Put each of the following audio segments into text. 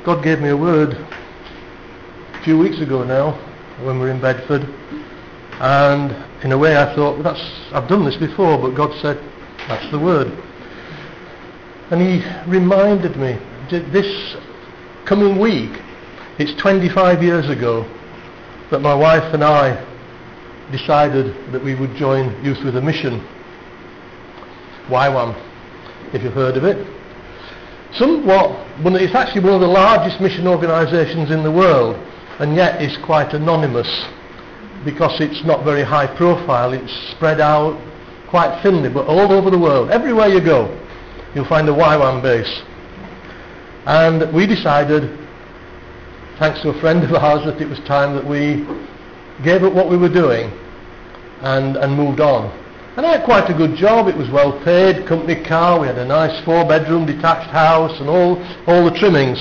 God gave me a word a few weeks ago now, when we were in Bedford, and in a way I thought, well, I've done this before, but God said, that's the word. And he reminded me, this coming week, it's 25 years ago that my wife and I decided that we would join Youth with a Mission. YWAM, if you've heard of it. It's actually one of the largest mission organisations in the world, and yet it's quite anonymous because it's not very high profile. It's spread out quite thinly, but all over the world, everywhere you go, you'll find a YWAM base. And we decided, thanks to a friend of ours, that it was time that we gave up what we were doing and moved on. And I had quite a good job. It was well paid, company car, we had a nice 4-bedroom detached house and all the trimmings.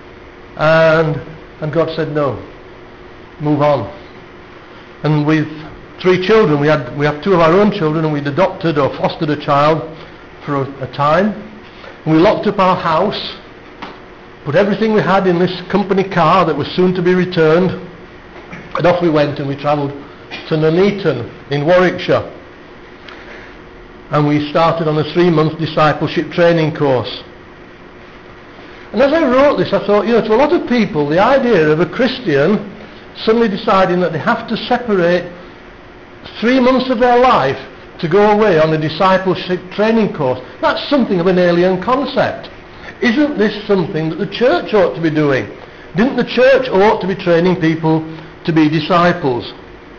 And God said, no, move on. And with 3 children, we have 2 of our own children, and we'd adopted or fostered a child for a time. And we locked up our house, put everything we had in this company car that was soon to be returned, and off we went, and we travelled to Nuneaton in Warwickshire. And we started on a 3-month discipleship training course. And as I wrote this, I thought, to a lot of people, the idea of a Christian suddenly deciding that they have to separate 3 months of their life to go away on a discipleship training course, that's something of an alien concept. Isn't this something that the church ought to be doing? Didn't the church ought to be training people to be disciples?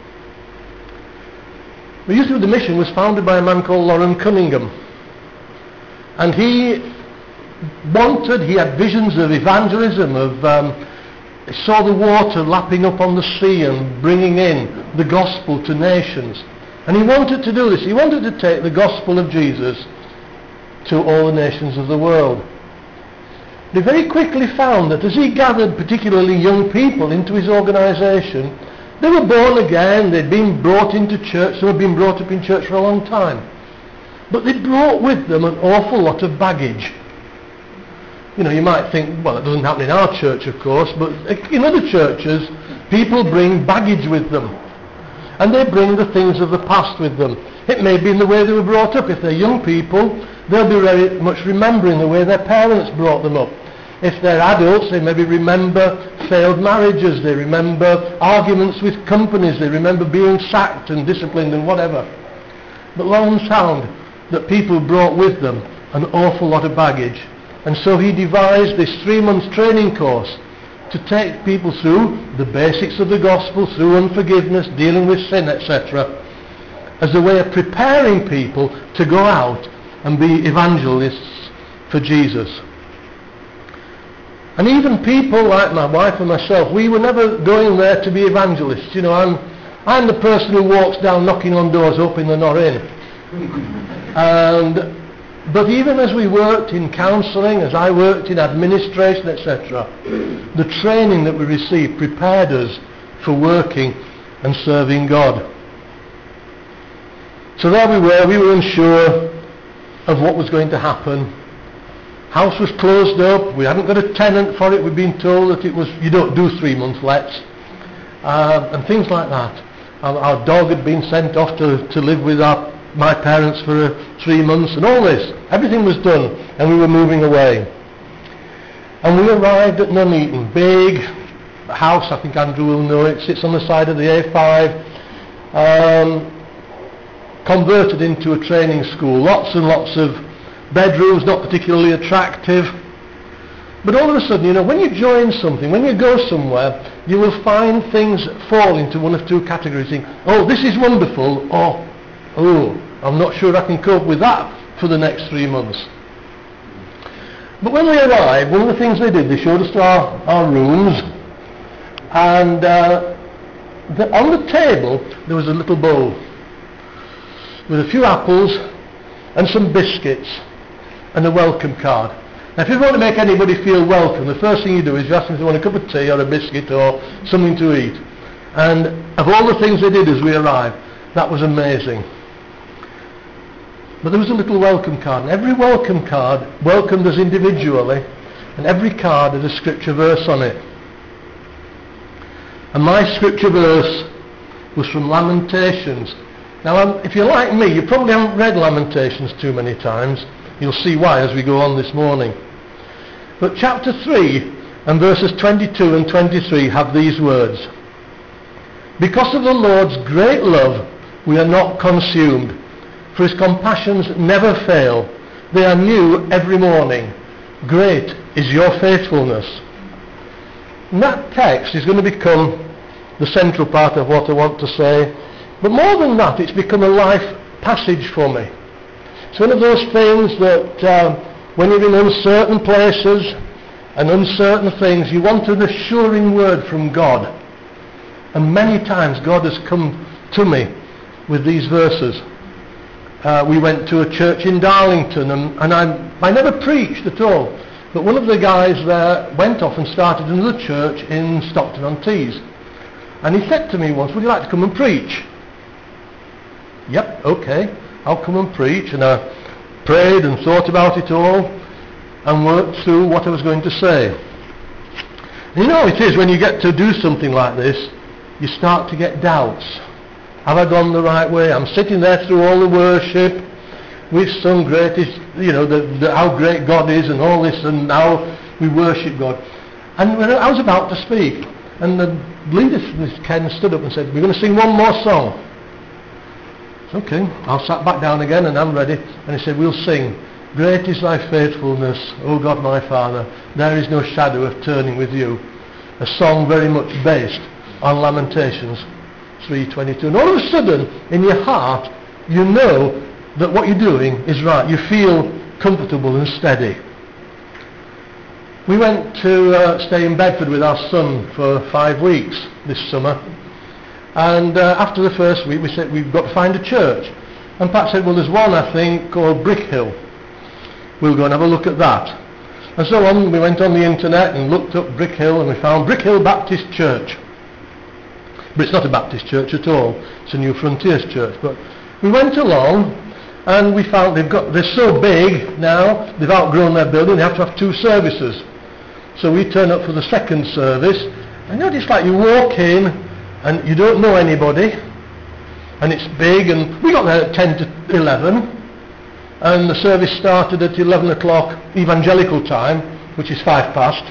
The Youth with a Mission was founded by a man called Loren Cunningham, and he had visions of evangelism, he saw the water lapping up on the sea and bringing in the gospel to nations, and he wanted to do this. He wanted to take the gospel of Jesus to all the nations of the world. He very quickly found that as he gathered particularly young people into his organisation, they were born again, they'd been brought into church, some had been brought up in church for a long time. But they brought with them an awful lot of baggage. You might think, well, it doesn't happen in our church, of course, but in other churches, people bring baggage with them. And they bring the things of the past with them. It may be in the way they were brought up. If they're young people, they'll be very much remembering the way their parents brought them up. If they're adults, they maybe remember failed marriages, they remember arguments with companies, they remember being sacked and disciplined and whatever. But Loren found that people brought with them an awful lot of baggage. And so he devised this 3-month training course to take people through the basics of the gospel, through unforgiveness, dealing with sin, etc., as a way of preparing people to go out and be evangelists for Jesus. And even people like my wife and myself, we were never going there to be evangelists. I'm the person who walks down knocking on doors hoping they're not in. But even as we worked in counselling, as I worked in administration, etc., the training that we received prepared us for working and serving God. So there we were unsure of what was going to happen. House was closed up, we hadn't got a tenant for it, we'd been told that you don't do 3-month lets, and things like that. Our dog had been sent off to live with my parents for 3 months, and all this. Everything was done, and we were moving away. And we arrived at Nuneaton, big house, I think Andrew will know it, sits on the side of the A5, converted into a training school, lots and lots of bedrooms, not particularly attractive. But all of a sudden, when you join something, when you go somewhere, you will find things fall into one of 2 categories. Think, oh, this is wonderful, or, oh, I'm not sure I can cope with that for the next 3 months. But when we arrived, one of the things they did, they showed us to our rooms, and on the table there was a little bowl with a few apples and some biscuits and a welcome card. Now, if you want to make anybody feel welcome, the first thing you do is you ask them if they want a cup of tea or a biscuit or something to eat. And of all the things they did as we arrived, that was amazing. But there was a little welcome card, and every welcome card welcomed us individually, and every card had a scripture verse on it. And my scripture verse was from Lamentations. Now, if you're like me, you probably haven't read Lamentations too many times. You'll see why as we go on this morning. But chapter 3 and verses 22 and 23 have these words. Because of the Lord's great love, we are not consumed, for his compassions never fail. They are new every morning. Great is your faithfulness. And that text is going to become the central part of what I want to say. But more than that, it's become a life passage for me. It's one of those things that when you're in uncertain places and uncertain things, you want an assuring word from God. And many times God has come to me with these verses. We went to a church in Darlington, and I never preached at all. But one of the guys there went off and started another church in Stockton-on-Tees. And he said to me once, would you like to come and preach? Yep, okay, I'll come and preach. And I prayed and thought about it all and worked through what I was going to say. And you know how it is when you get to do something like this, you start to get doubts. Have I gone the right way? I'm sitting there through all the worship. We've sung greatest, how great God is and all this, and now we worship God. And when I was about to speak, and the leader, Ken, stood up and said, we're going to sing one more song. Okay, I sat back down again and I'm ready. And he said, we'll sing, Great is thy faithfulness, O God my Father, there is no shadow of turning with you. A song very much based on Lamentations 3:22. And all of a sudden, in your heart, you know that what you're doing is right. You feel comfortable and steady. We went to stay in Bedford with our son for 5 weeks this summer. And after the first week, we said, we've got to find a church. And Pat said, well, there's one, I think, called Brick Hill. We'll go and have a look at that. And so on, we went on the internet and looked up Brick Hill, and we found Brick Hill Baptist Church. But it's not a Baptist church at all. It's a New Frontiers church. But we went along, and we found they're so big now, they've outgrown their building, they have to have 2 services. So we turn up for the second service, and it's like you walk in, and you don't know anybody, and it's big, and we got there at 10 to 11, and the service started at 11 o'clock evangelical time, which is 5 past.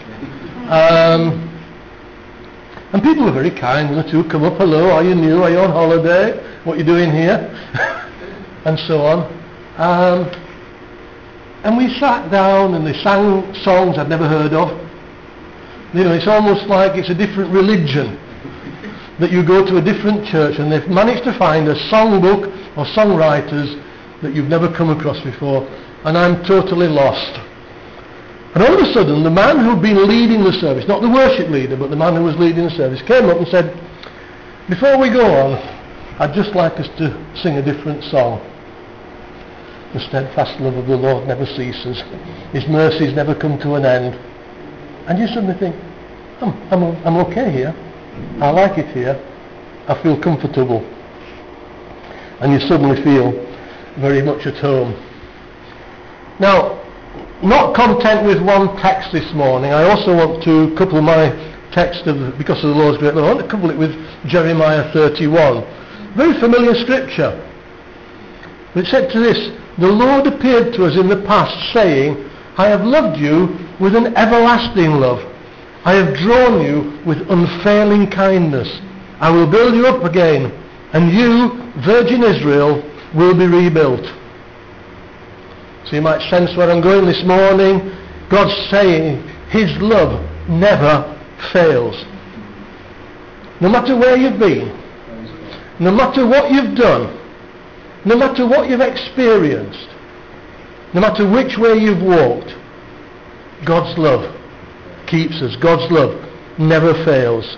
And people were very kind. 1 or 2 come up, hello, are you new, are you on holiday, what are you doing here? And so on. And we sat down and they sang songs I'd never heard of. It's almost like it's a different religion, that you go to a different church and they've managed to find a songbook or songwriters that you've never come across before, and I'm totally lost. And all of a sudden, the man who'd been leading the service, not the worship leader, but the man who was leading the service, came up and said, before we go on, I'd just like us to sing a different song. The steadfast love of the Lord never ceases. His mercies never come to an end. And you suddenly think, I'm okay here. I like it here. I feel comfortable. And you suddenly feel very much at home. Now, not content with one text this morning, I also want to couple my text because of the Lord's great love. I want to couple it with Jeremiah 31. Very familiar scripture. It said to this, the Lord appeared to us in the past, saying, I have loved you with an everlasting love. I have drawn you with unfailing kindness. I will build you up again, and you, Virgin Israel, will be rebuilt. So you might sense where I'm going this morning. God's saying his love never fails. No matter where you've been, no matter what you've done, no matter what you've experienced, no matter which way you've walked, God's love keeps us. God's love never fails.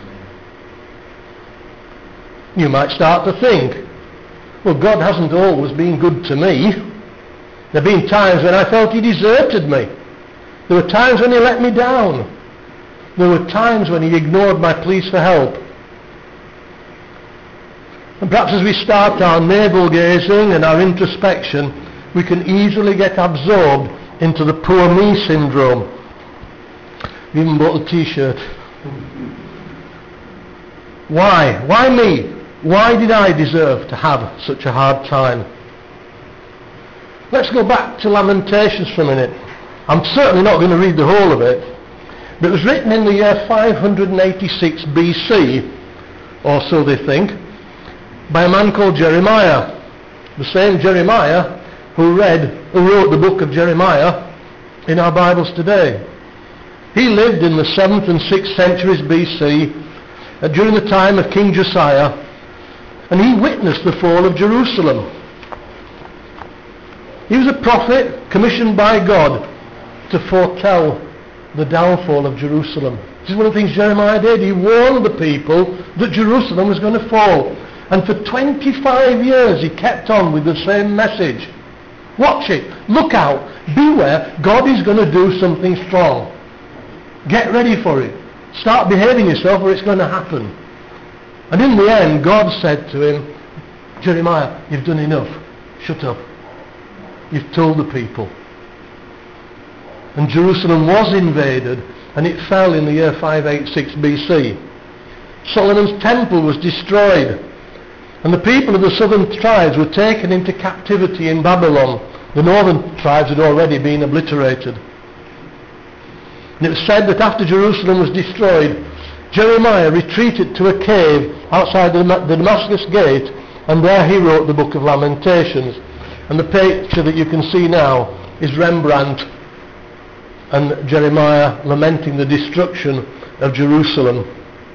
You might start to think, well, God hasn't always been good to me. There have been times when I felt he deserted me. There were times when he let me down. There were times when he ignored my pleas for help. And perhaps as we start our navel gazing and our introspection, we can easily get absorbed into the poor me syndrome. We even bought a t-shirt. Why? Why me? Why did I deserve to have such a hard time? Let's go back to Lamentations for a minute. I'm certainly not going to read the whole of it, but it was written in the year 586 BC, or so they think, by a man called Jeremiah. The same Jeremiah who wrote the book of Jeremiah in our Bibles today. He lived in the 7th and 6th centuries BC, during the time of King Josiah, and he witnessed the fall of Jerusalem. He was a prophet commissioned by God to foretell the downfall of Jerusalem. This is one of the things Jeremiah did. He warned the people that Jerusalem was going to fall. And for 25 years he kept on with the same message. Watch it. Look out. Beware. God is going to do something strong. Get ready for it. Start behaving yourself or it's going to happen. And in the end, God said to him, Jeremiah, you've done enough. Shut up. You've told the people. And Jerusalem was invaded, and it fell in the year 586 BC. Solomon's temple was destroyed, and the people of the southern tribes were taken into captivity in Babylon. The northern tribes had already been obliterated. And it was said that after Jerusalem was destroyed, Jeremiah retreated to a cave outside the Damascus gate, and there he wrote the book of Lamentations. And the picture that you can see now is Rembrandt and Jeremiah lamenting the destruction of Jerusalem.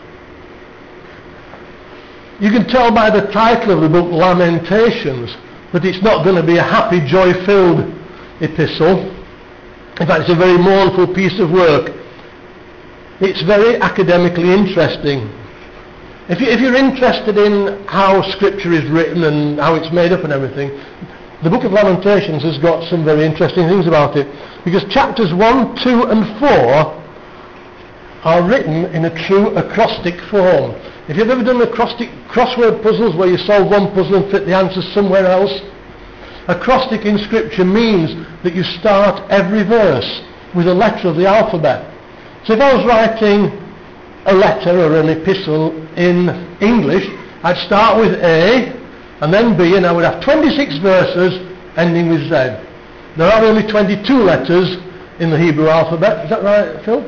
You can tell by the title of the book, Lamentations, that it's not going to be a happy, joy-filled epistle. In fact, it's a very mournful piece of work. It's very academically interesting. If you're interested in how Scripture is written and how it's made up and everything, the book of Lamentations has got some very interesting things about it, because chapters 1, 2 and 4 are written in a true acrostic form. If you've ever done acrostic crossword puzzles where you solve one puzzle and fit the answers somewhere else, acrostic in Scripture means that you start every verse with a letter of the alphabet. So if I was writing a letter or an epistle in English, I'd start with A and then B, and I would have 26 verses ending with Z. There are only 22 letters in the Hebrew alphabet. Is that right, Phil?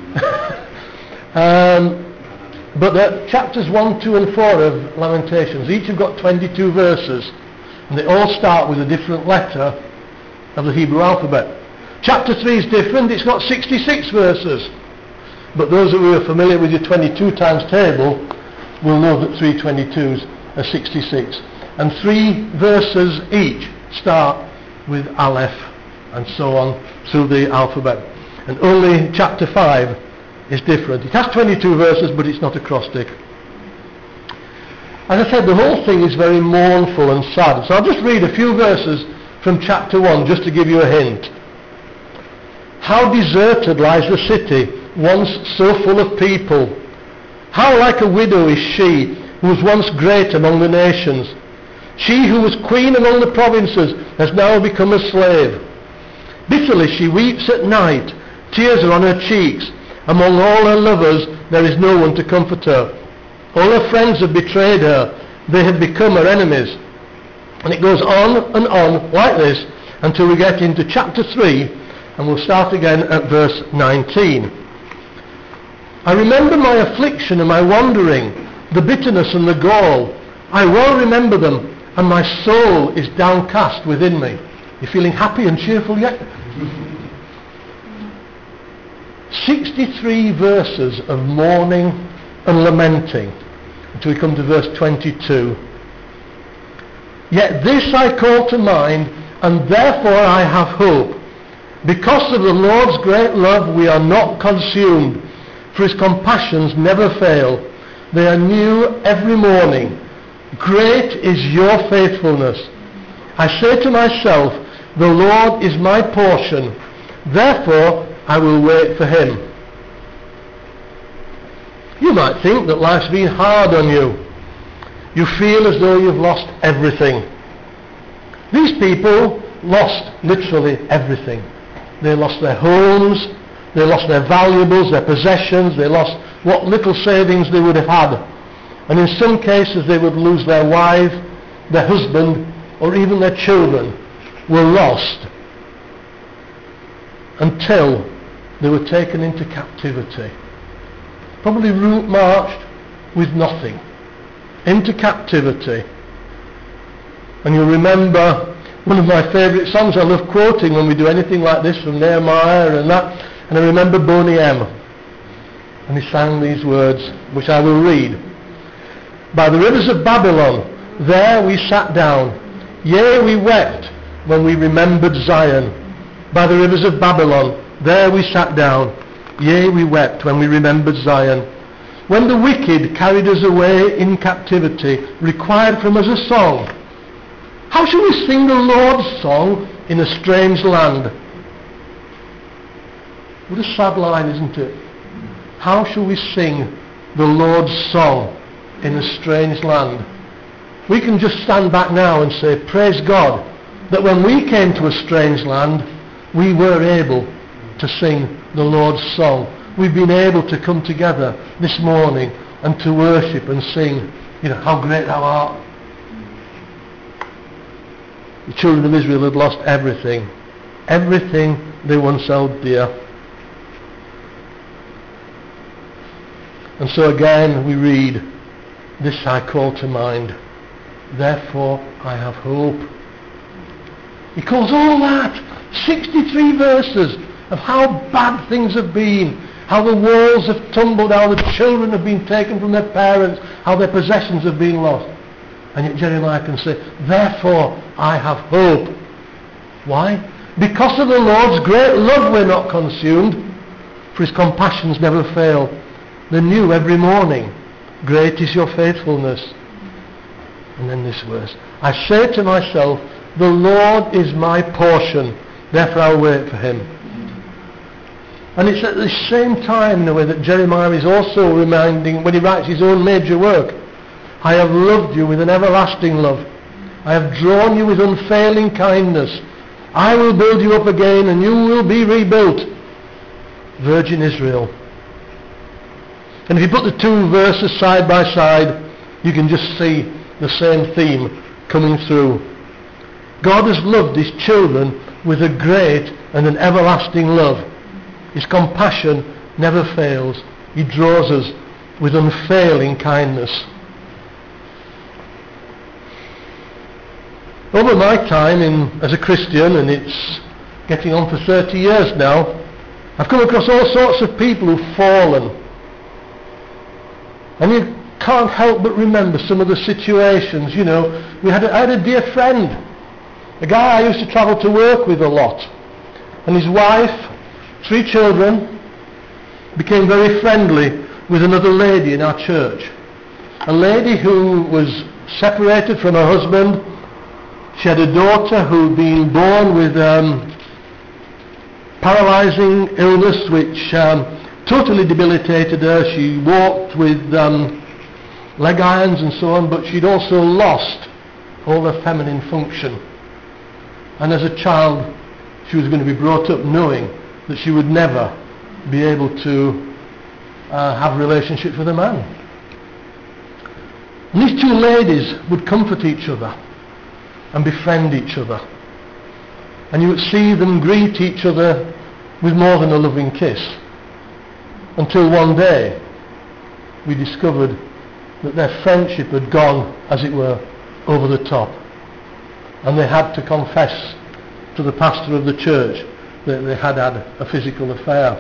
But the chapters 1, 2 and 4 of Lamentations, each have got 22 verses, and they all start with a different letter of the Hebrew alphabet. Chapter 3 is different. It's got 66 verses. But those of you who are familiar with your 22 times table will know that 3 22s are 66. And 3 verses each start with Aleph and so on through the alphabet. And only chapter 5 is different. It has 22 verses, but it's not acrostic. As I said, the whole thing is very mournful and sad. So I'll just read a few verses from chapter 1 just to give you a hint. How deserted lies the city, once so full of people. How like a widow is she, who was once great among the nations. She who was queen among the provinces has now become a slave. Bitterly she weeps at night, tears are on her cheeks. Among all her lovers there is no one to comfort her. All her friends have betrayed her, they have become her enemies. And it goes on and on like this until we get into chapter 3, and we'll start again at verse 19. I remember my affliction and my wandering, the bitterness and the gall. I well remember them, and my soul is downcast within me. You feeling happy and cheerful yet? 63 verses of mourning and lamenting until we come to verse 22. Yet this I call to mind, and therefore I have hope. Because of the Lord's great love we are not consumed, for his compassions never fail. They are new every morning. Great is your faithfulness. I say to myself, the Lord is my portion, therefore I will wait for him. You might think that life's been hard on you. You feel as though you've lost everything. These people lost literally everything. They lost their homes, They lost their valuables, their possessions, they lost what little savings they would have had. And in some cases they would lose their wife, their husband, or even their children were lost until they were taken into captivity. Probably route marched with nothing into captivity. And you'll remember one of my favourite songs I love quoting when we do anything like this from Nehemiah and that, and I remember Boney M. And he sang these words, which I will read. By the rivers of Babylon, there we sat down. Yea, we wept when we remembered Zion. By the rivers of Babylon, there we sat down. Yea, we wept when we remembered Zion. When the wicked carried us away in captivity, required from us a song. How shall we sing the Lord's song in a strange land? What a sad line, isn't it? How shall we sing the Lord's song in a strange land? We can just stand back now and say, praise God, that when we came to a strange land, we were able to sing the Lord's song. We've been able to come together this morning and to worship and sing, how great thou art. The children of Israel had lost everything. Everything they once held dear. And so again we read, this I call to mind, therefore I have hope. He calls all that, 63 verses of how bad things have been, how the walls have tumbled, how the children have been taken from their parents, how their possessions have been lost. And yet Jeremiah can say, therefore I have hope. Why? Because of the Lord's great love we're not consumed, for his compassions never fail. They're new every morning. Great is your faithfulness. And then this verse, I say to myself, the Lord is my portion, therefore I'll wait for him. And it's at the same time, in a way, that Jeremiah is also reminding, when he writes his own major work, I have loved you with an everlasting love. I have drawn you with unfailing kindness. I will build you up again and you will be rebuilt. Virgin Israel. And if you put the two verses side by side, you can just see the same theme coming through. God has loved his children with a great and an everlasting love. His compassion never fails. He draws us with unfailing kindness. Over my time as a Christian, and it's getting on for 30 years now, I've come across all sorts of people who've fallen. And you can't help but remember some of the situations. I had a dear friend, a guy I used to travel to work with a lot, and his wife, 3 children, became very friendly with another lady in our church. A lady who was separated from her husband. She had a daughter who'd been born with paralysing illness which totally debilitated her. She walked with leg irons and so on, but she'd also lost all her feminine function. And as a child, she was going to be brought up knowing that she would never be able to have relationships with a man. And these 2 ladies would comfort each other and befriend each other. And you would see them greet each other with more than a loving kiss. Until one day we discovered that their friendship had gone, as it were, over the top. And they had to confess to the pastor of the church that they had had a physical affair.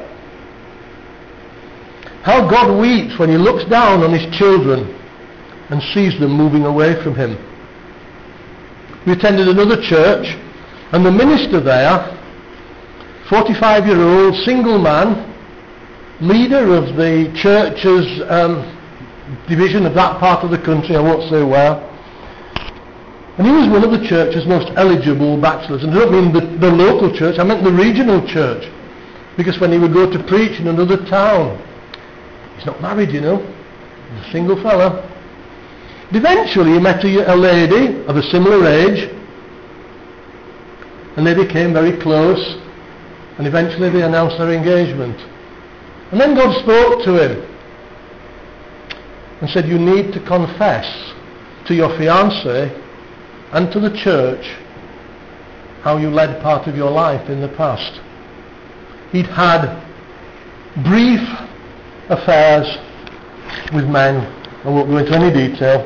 How God weeps when he looks down on his children and sees them moving away from him. We attended another church, and the minister there, 45-year-old single man, leader of the church's division of that part of the country, I won't say where, and he was one of the church's most eligible bachelors. And I don't mean the local church, I meant the regional church, because when he would go to preach in another town, he's not married, he's a single fella. Eventually he met a lady of a similar age, and they became very close, And eventually they announced their engagement. And then God spoke to him and said, you need to confess to your fiancée and to the church how you led part of your life in the past. He'd had brief affairs with men. I won't go into any detail.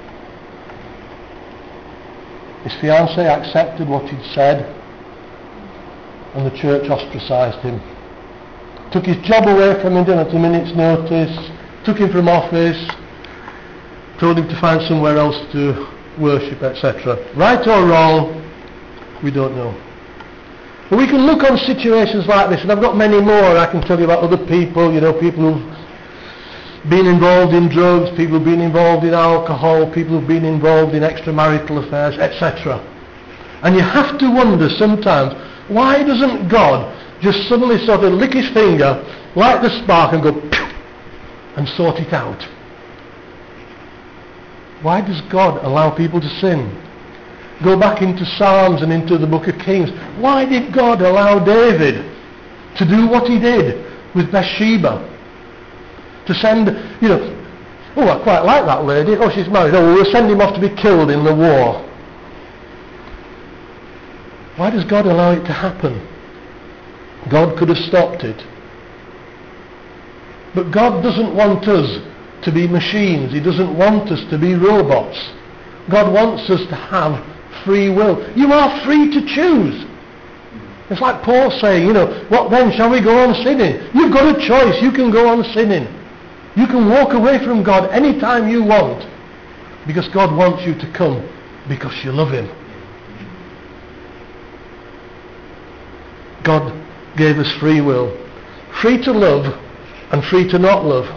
His fiancée accepted what he'd said, and the church ostracised him. Took his job away from him at a minute's notice, took him from office, told him to find somewhere else to worship, etc. Right or wrong, we don't know. But we can look on situations like this, and I've got many more. I can tell you about other people, people who've been involved in drugs, people who've been involved in alcohol, people who've been involved in extramarital affairs, etc. And you have to wonder sometimes, why doesn't God just suddenly sort of lick his finger, light the spark and go pew, and sort it out? Why does God allow people to sin? Go back into Psalms and into the book of Kings. Why did God allow David to do what he did with Bathsheba? To send, oh, I quite like that lady. Oh, she's married. Oh, we'll send him off to be killed in the war. Why does God allow it to happen? God could have stopped it. But God doesn't want us to be machines. He doesn't want us to be robots. God wants us to have free will. You are free to choose. It's like Paul saying, what then? Shall we go on sinning? You've got a choice. You can go on sinning. You can walk away from God any time you want, because God wants you to come because you love him. God gave us free will. Free to love and free to not love.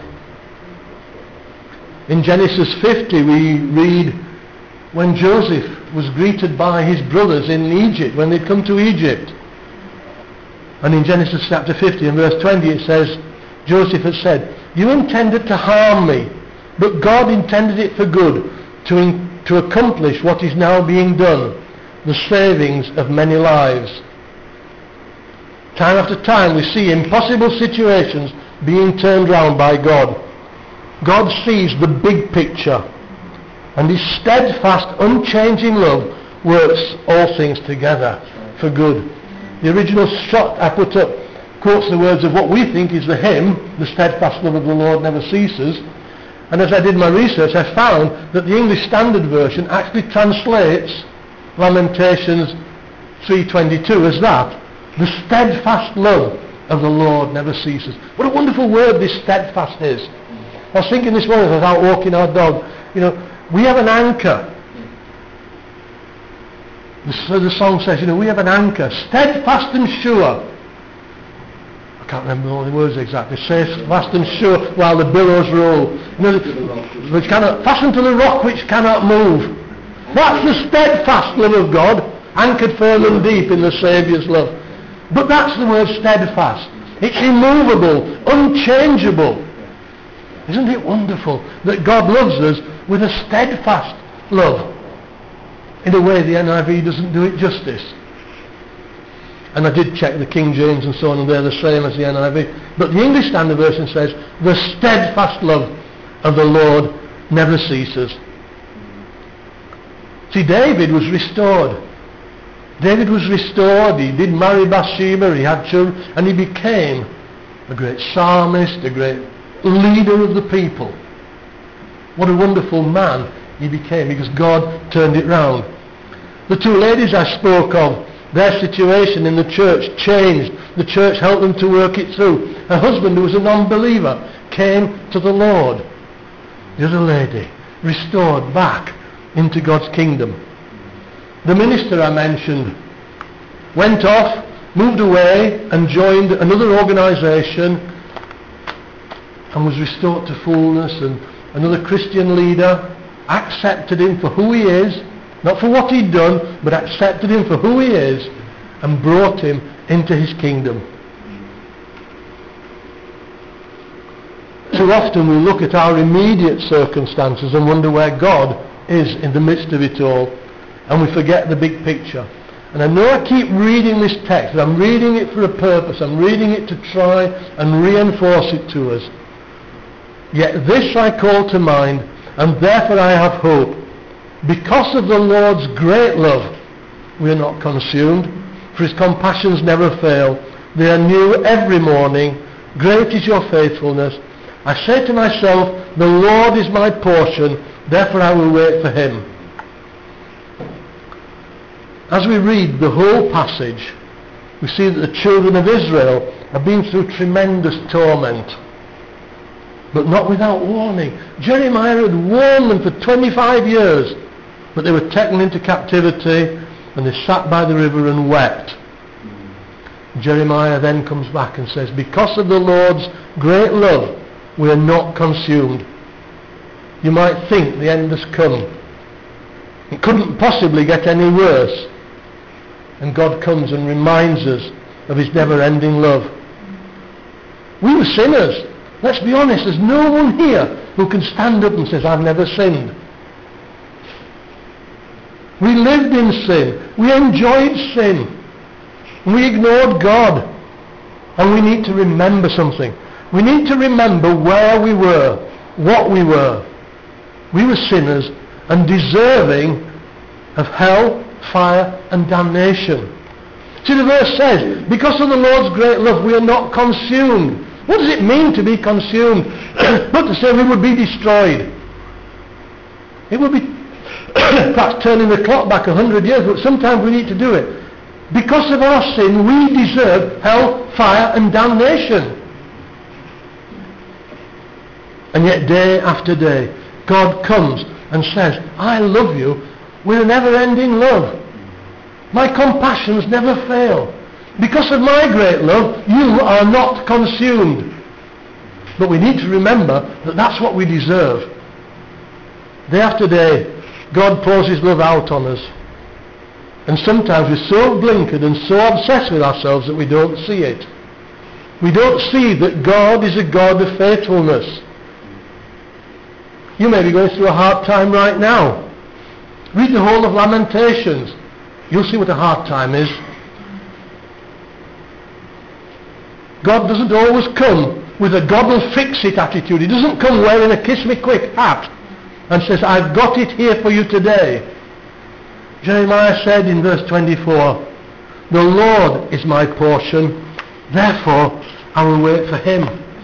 In Genesis 50 we read when Joseph was greeted by his brothers in Egypt, when they'd come to Egypt. And in Genesis chapter 50 and verse 20 it says, Joseph had said, you intended to harm me, but God intended it for good, to accomplish what is now being done, the savings of many lives. Time after time we see impossible situations being turned round by God. God sees the big picture, and his steadfast, unchanging love works all things together for good. The original shot I put up quotes the words of what we think is the hymn, the steadfast love of the Lord never ceases. And as I did my research, I found that the English Standard Version actually translates Lamentations 3:22 as that. The steadfast love of the Lord never ceases. What a wonderful word this steadfast is. I was thinking this morning as I was out walking our dog, we have an anchor. The song says, we have an anchor, steadfast and sure. I can't remember all the words exactly. Safe, fast and sure while the billows roll. Which cannot fasten to the rock which cannot move. That's the steadfast love of God, anchored firm and deep in the Saviour's love. But that's the word steadfast. It's immovable, unchangeable. Isn't it wonderful that God loves us with a steadfast love? In a way the NIV doesn't do it justice. And I did check the King James and so on, and they're the same as the NIV. But the English Standard Version says, the steadfast love of the Lord never ceases. See, David was restored. David was restored. He did marry Bathsheba, he had children, and he became a great psalmist, a great leader of the people. What a wonderful man he became, because God turned it round. The two ladies I spoke of, their situation in the church changed. The church helped them to work it through. Her husband, who was a non-believer, came to the Lord. The other lady, restored back into God's kingdom. The minister I mentioned went off, moved away and joined another organisation and was restored to fullness, and another Christian leader accepted him for who he is, not for what he'd done, but accepted him for who he is and brought him into his kingdom. Too often we look at our immediate circumstances and wonder where God is in the midst of it all, and we forget the big picture. And I know I keep reading this text, but I'm reading it for a purpose. I'm reading it to try and reinforce it to us. Yet this I call to mind, and therefore I have hope. Because of the Lord's great love, we are not consumed, for his compassions never fail. They are new every morning. Great is your faithfulness. I say to myself, the Lord is my portion, therefore I will wait for him. As we read the whole passage, we see that the children of Israel have been through tremendous torment, but not without warning. Jeremiah had warned them for 25 years, but they were taken into captivity and they sat by the river and wept. Jeremiah then comes back and says, because of the Lord's great love, we are not consumed. You might think the end has come. It couldn't possibly get any worse. And God comes and reminds us of his never-ending love. We were sinners. Let's be honest, there's no one here who can stand up and say, I've never sinned. We lived in sin. We enjoyed sin. We ignored God. And we need to remember something. We need to remember where we were, what we were. We were sinners and deserving of hell, fire and damnation. See, the verse says, because of the Lord's great love we are not consumed. What does it mean to be consumed? But to say we would be destroyed. It would be perhaps turning the clock back 100 years, but sometimes we need to do it. Because of our sin we deserve hell, fire and damnation. And yet day after day God comes and says, I love you with a never-ending love. My compassions never fail. Because of my great love, you are not consumed. But we need to remember that that's what we deserve. Day after day, God pours his love out on us. And sometimes we're so blinkered and so obsessed with ourselves that we don't see it. We don't see that God is a God of faithfulness. You may be going through a hard time right now. Read the whole of Lamentations. You'll see what a hard time is. God doesn't always come with a God will fix it attitude. He doesn't come wearing a kiss me quick hat and says, I've got it here for you today. Jeremiah said in verse 24, the Lord is my portion, therefore I will wait for him.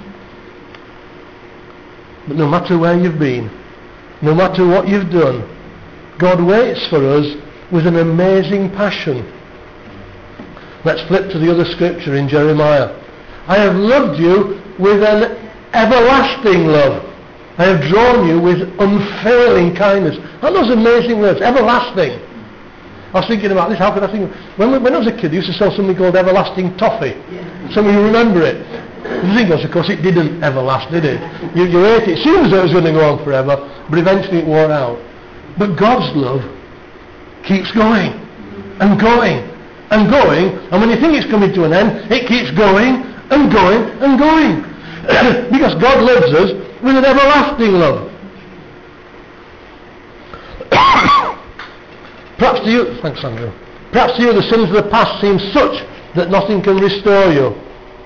But no matter where you've been, no matter what you've done, God waits for us with an amazing passion. Let's flip to the other scripture in Jeremiah. I have loved you with an everlasting love. I have drawn you with unfailing kindness. Aren't those amazing words? Everlasting. I was thinking about this. How could I think? When I was a kid, they used to sell something called everlasting toffee. Some of you remember it. The thing was, of course, it didn't everlast, did it? You ate it. It seems that it was going to go on forever, but eventually it wore out. But God's love keeps going and going and going, and when you think it's coming to an end, it keeps going and going and going. Because God loves us with an everlasting love. Perhaps to you, thanks Andrew, perhaps to you the sins of the past seem such that nothing can restore you.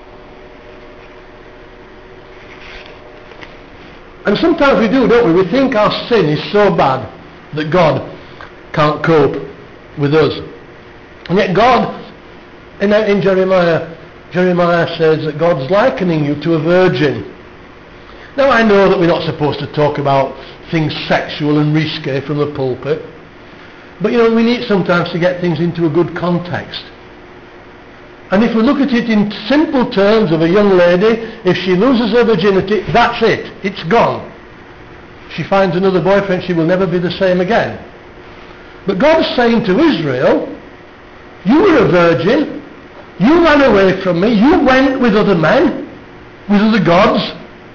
And sometimes we do, don't we? We think our sin is so bad that God can't cope with us. And yet God, in Jeremiah says that God's likening you to a virgin. Now I know that we're not supposed to talk about things sexual and risque from the pulpit, but you know, we need sometimes to get things into a good context. And if we look at it in simple terms of a young lady, if she loses her virginity, that's it. It's gone. She finds another boyfriend, she will never be the same again. But God's saying to Israel, you were a virgin, you ran away from me, you went with other men, with other gods.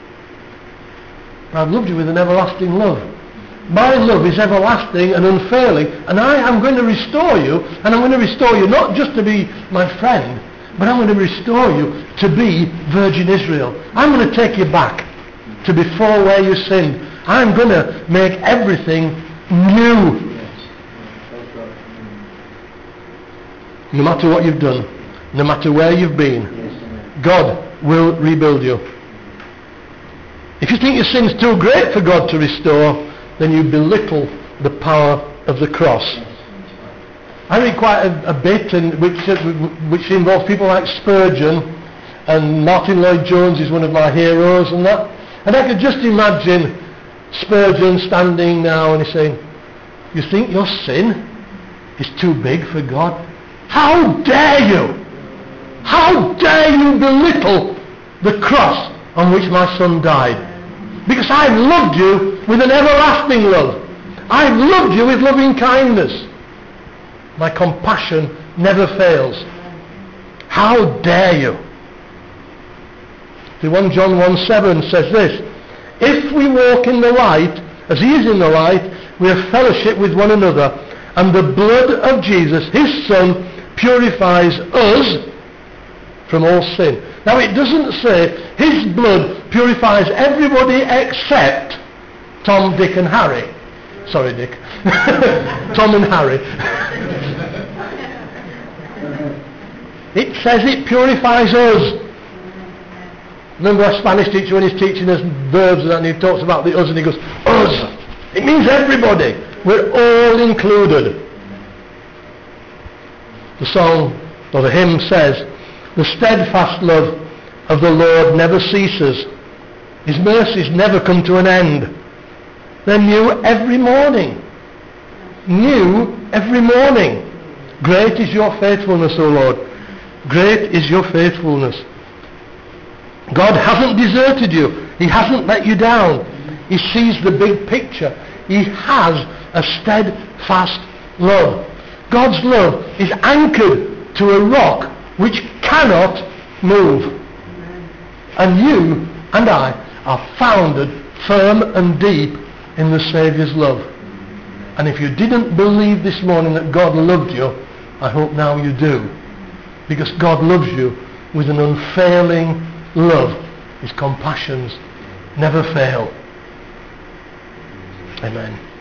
I've loved you with an everlasting love. My love is everlasting and unfailing, and I am going to restore you, and I'm going to restore you not just to be my friend, but I'm going to restore you to be Virgin Israel. I'm going to take you back to before where you sinned. I'm going to make everything new. no matter what you've done, no matter where you've been, God will rebuild you. If you think your sin's too great for God to restore, then you belittle the power of the cross. I read quite a bit which involves people like Spurgeon, and Martin Lloyd-Jones is one of my heroes and that. And I could just imagine Spurgeon standing now and he's saying, you think your sin is too big for God? How dare you? How dare you belittle the cross on which my son died? Because I've loved you with an everlasting love. I've loved you with loving kindness. My compassion never fails. How dare you? The 1 John 1:7 says this, if we walk in the light, as he is in the light, we have fellowship with one another, and the blood of Jesus, his Son, purifies us from all sin. Now it doesn't say his blood purifies everybody except Tom, Dick and Harry. Sorry, Dick. Tom and Harry. It says it purifies us. Remember our Spanish teacher when he's teaching us verbs and he talks about the us and he goes, us. It means everybody. We're all included. The song or the hymn says, the steadfast love of the Lord never ceases. His mercies never come to an end. They're new every morning. New every morning. Great is your faithfulness, O Lord. Great is your faithfulness. God hasn't deserted you. He hasn't let you down. He sees the big picture. He has a steadfast love. God's love is anchored to a rock which cannot move. And you and I are founded firm and deep in the Saviour's love. And if you didn't believe this morning that God loved you, I hope now you do. Because God loves you with an unfailing love. His compassions never fail. Amen.